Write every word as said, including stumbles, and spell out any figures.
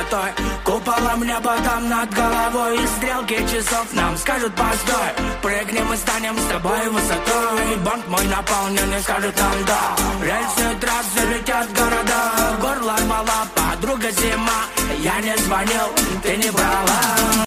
высотой. Куполом неба там над головой, и стрелки часов нам скажут постой. Прыгнем и станем с тобой высотой. Банк мой наполнен и скажет нам да. Рельсы трассы летят города, горло рвала подруга зима. Я не звонил, ты не брала.